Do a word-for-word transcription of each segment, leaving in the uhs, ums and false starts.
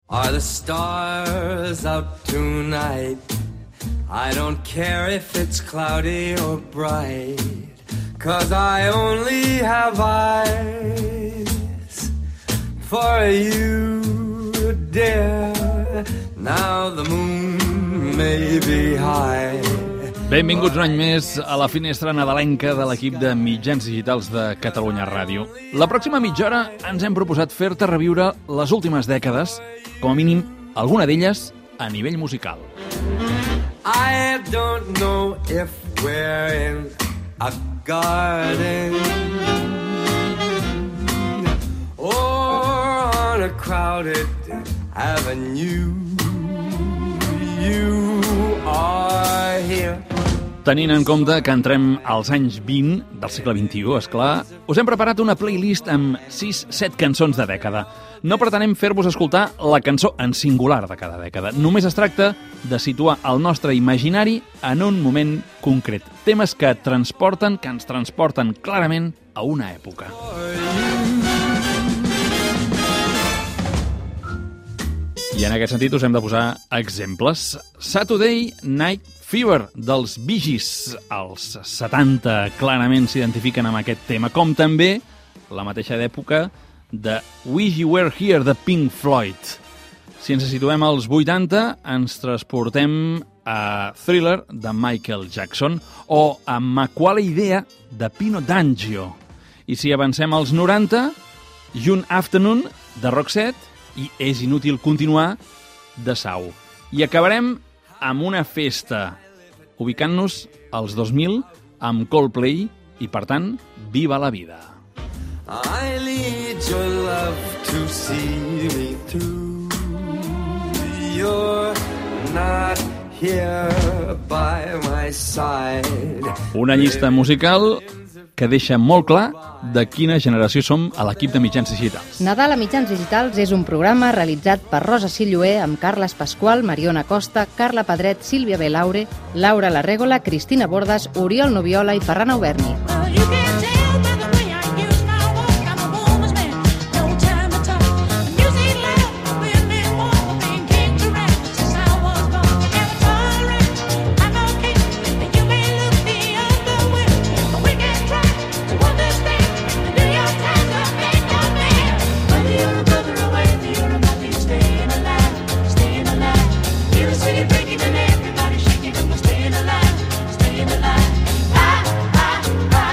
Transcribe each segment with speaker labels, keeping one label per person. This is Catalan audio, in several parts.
Speaker 1: Are the stars out tonight? I don't care if it's cloudy or bright, 'cause I only have eyes for you, dear. Now the moon may be high.
Speaker 2: Benvinguts un any més a la finestra nadalenca de l'equip de mitjans digitals de Catalunya Ràdio. La pròxima mitja hora ens hem proposat fer-te reviure les últimes dècades, com a mínim alguna d'elles a nivell musical.
Speaker 1: I don't know if we're in a garden or on a crowded avenue. You are here.
Speaker 2: Tenint en compte que entrem als anys vint del segle vint-i-u, esclar, us hem preparat una playlist amb sis set cançons de dècada. No pretenem fer-vos escoltar la cançó en singular de cada dècada. Només es tracta de situar el nostre imaginari en un moment concret. Temes que transporten, que ens transporten clarament a una època. I en aquest sentit us hem de posar exemples. Saturday Night Fever dels Bee Gees. Els setanta clarament s'identifiquen amb aquest tema, com també la mateixa d'època de Wish You Were Here de Pink Floyd. Si ens situem als vuitanta, ens transportem a Thriller de Michael Jackson o a Ma quale idea de Pino D'Angio. I si avancem als noranta, June Afternoon de Roxette i És inútil continuar de Sau. I acabarem amb una festa, ubicant-nos als dos mil amb Coldplay i, per tant, Viva la vida.
Speaker 1: I need your love to see me through. You're not here by my side.
Speaker 2: Una llista musical que deixa molt clar de quina generació som a l'equip de mitjans digitals.
Speaker 3: Nadal a mitjans digitals és un programa realitzat per Rosa Silloé amb Carles Pasqual, Mariona Costa, Carla Pedret, Sílvia Belaure, Laura Larrégola, Cristina Bordas, Oriol Noviola i Ferran Auberni.
Speaker 4: Staying alive, staying alive. I, I, I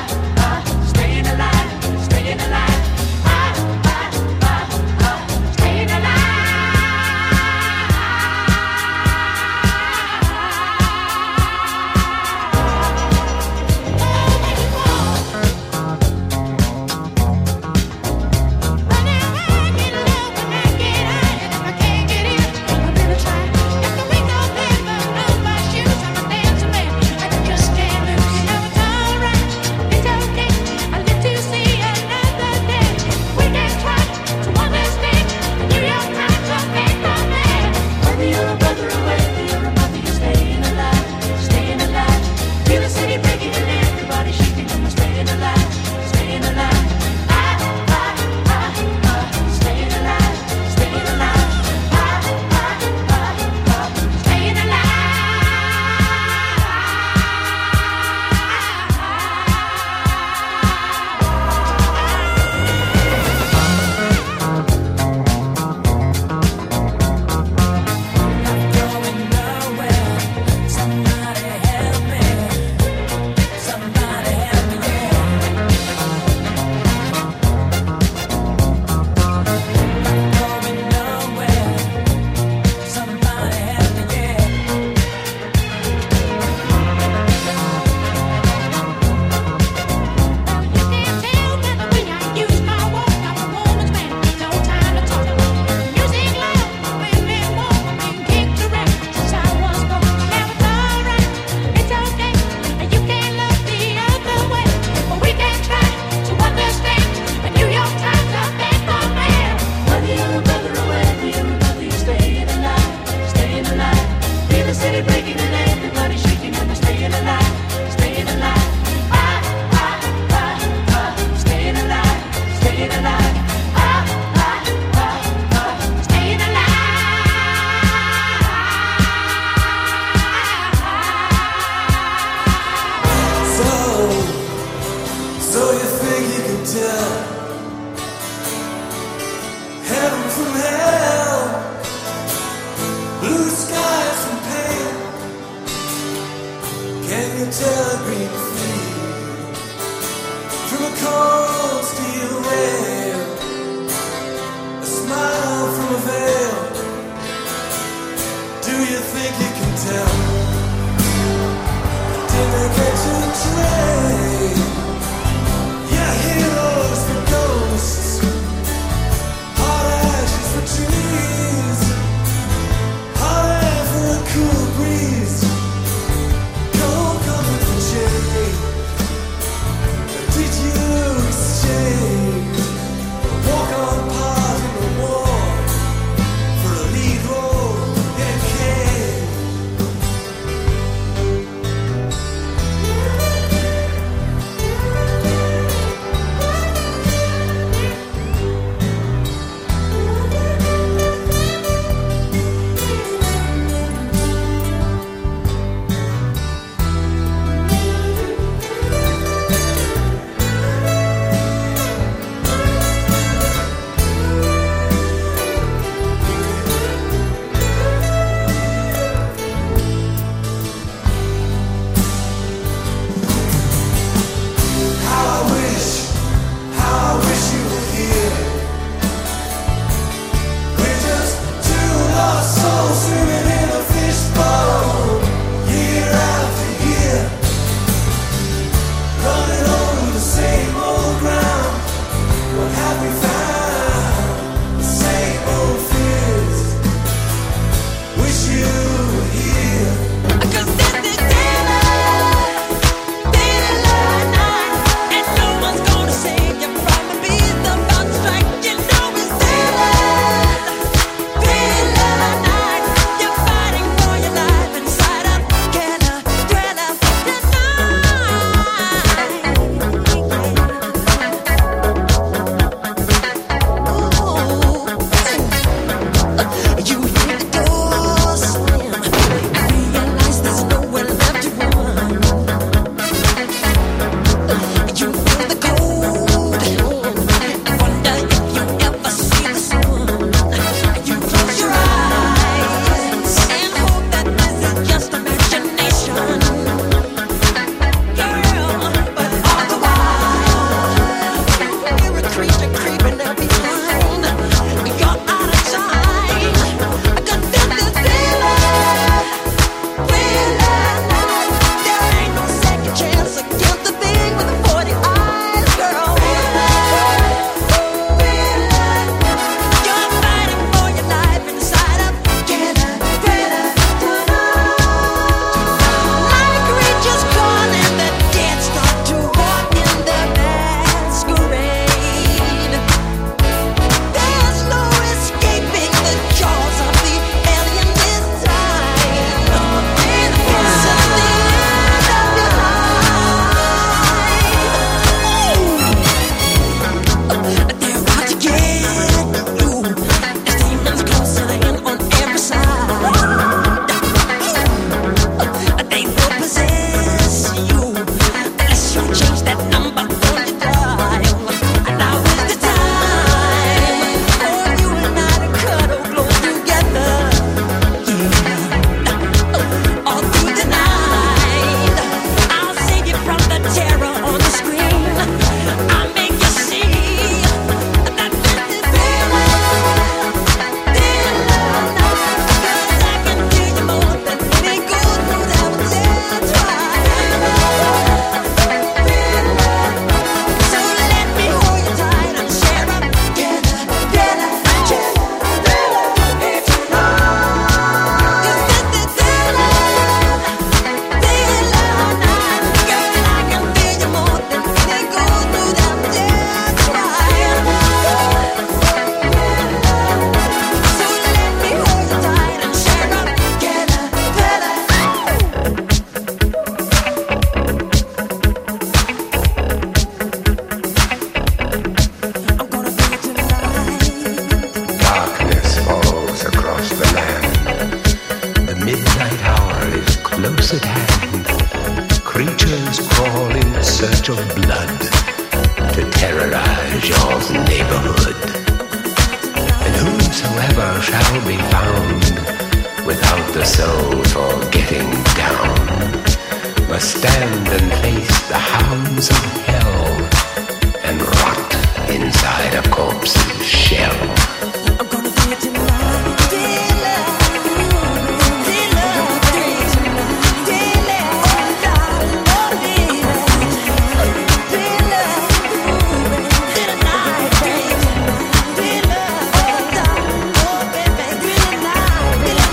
Speaker 4: at hand. Creatures crawl in search of blood to terrorize your neighborhood. And whosoever shall be found without the soul for getting down must stand and face the hounds of hell and rot inside a corpse's shell. I'm gonna do it tonight, dealer, dealer, dealer, oh darling, oh dealer, dealer, dealer night, dealer, oh darling, oh baby, dealer night, dealer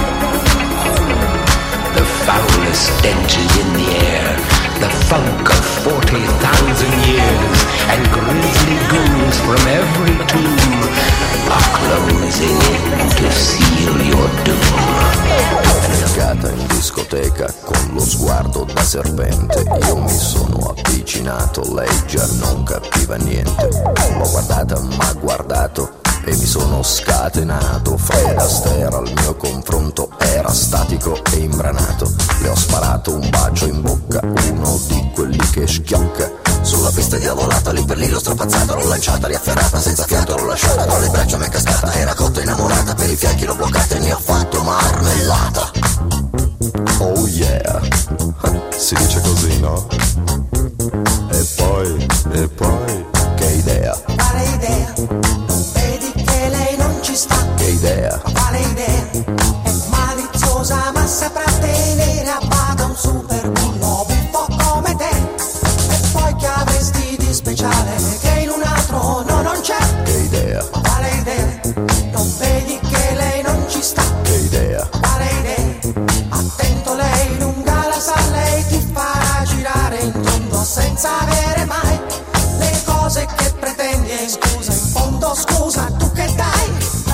Speaker 4: night. The foulest stench is in the air, the funk of forty thousand years, and grisly ghouls from every tomb are closing in to seal your doom.
Speaker 5: Entrata in discoteca con lo sguardo da serpente, io mi sono avvicinato, lei già non capiva niente. L'ho guardata, m'ha guardato e mi sono scatenato. Fred Astaire al mio confronto era statico e imbranato. Le ho sparato un bacio in bocca, uno di quelli che schiocca. Sulla pista diavolata, lì per lì l'ho strapazzata, l'ho lanciata, riafferrata, senza fiato l'ho lasciata, tra le braccia m'è cascata, era cotta innamorata, per i fianchi l'ho bloccata e ne ho fatto marmellata. Oh yeah, si dice così, no? E poi, e poi, che idea?
Speaker 6: Quale idea? Non vedi che lei non ci sta?
Speaker 5: Che idea?
Speaker 6: Quale idea? È maliziosa ma saprà tenere a bada un super bullo buffo come te. E poi che avresti di speciale che in un altro no non c'è?
Speaker 5: Che idea?
Speaker 6: Quale idea? Non vedi che lei non ci sta?
Speaker 5: Che idea?
Speaker 6: Quale idea? Attento, lei lunga la sa, lei ti farà girare in tondo senza avere mai le cose che pretendi. E scusa, in fondo scusa, tu che dai?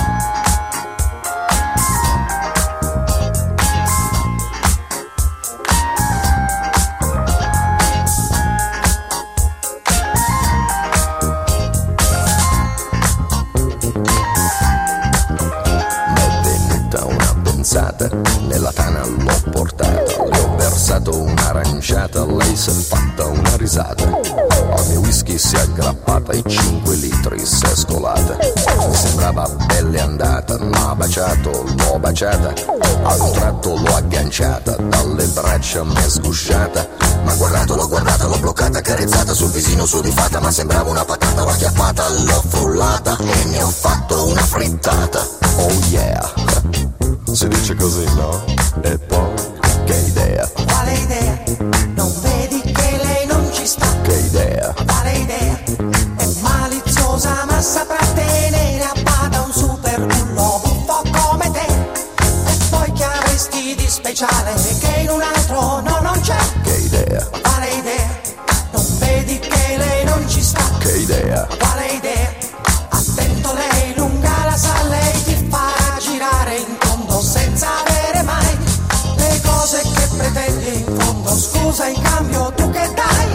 Speaker 5: Nella tana l'ho portata, le ho versato un'aranciata, lei s'è fatta una risata. Al mio whisky si è aggrappata e cinque litri si è scolata. Mi sembrava belle andata, m'ha baciato, l'ho baciata. A un tratto l'ho agganciata, dalle braccia m'è sgusciata. M'ha guardato, l'ho guardata, l'ho bloccata, carezzata sul visino sudifata. Ma sembrava una patata, l'ho acchiappata, l'ho frullata e ne ho fatto una frittata. Oh yeah, si dice così, no? E poi, che idea?
Speaker 6: Quale idea? Non vedi che lei non ci sta?
Speaker 5: Che idea?
Speaker 6: Quale idea? È maliziosa ma saprà tenere a bada un super bullo buffo come te. E poi che avresti di speciale che in un altro no non c'è?
Speaker 5: Che idea?
Speaker 6: Quale idea? Non vedi che lei non ci sta?
Speaker 5: Che idea?
Speaker 6: Quale idea? Attento, lei lunga la sa, lei ti farà girare in tondo senza avere mai le cose che pretendi. In fondo scusa, in cambio tu che dai?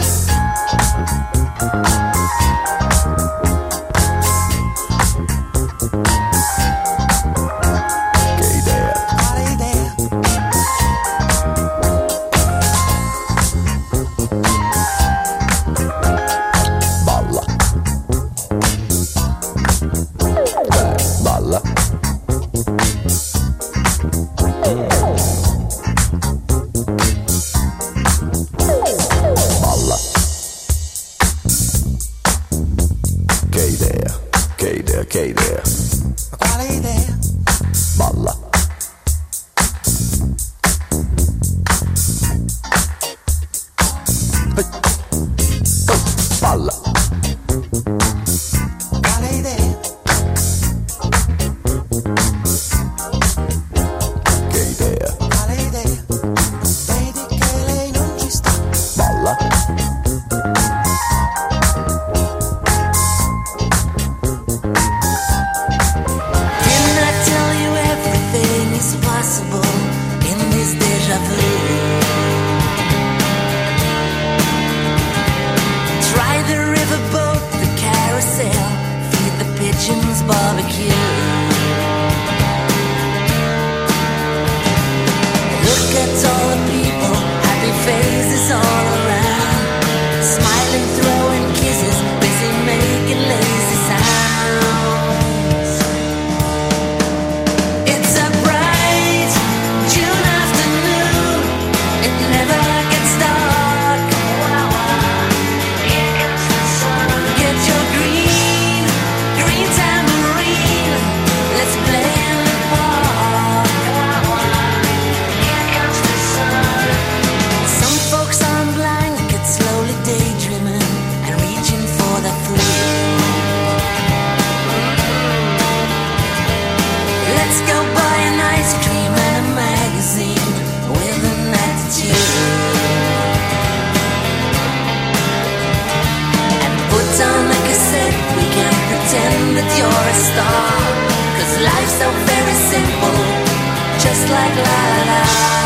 Speaker 5: Che idea?
Speaker 6: Quale idea?
Speaker 5: Balla. Dai, balla. Balla. Che idea? Che idea? Che idea?
Speaker 6: Quale idea?
Speaker 5: Balla. Balla.
Speaker 6: Quale idea?
Speaker 5: Che idea?
Speaker 6: Quale idea? Vedi che lei non ci sta?
Speaker 5: Balla.
Speaker 7: just like la la la.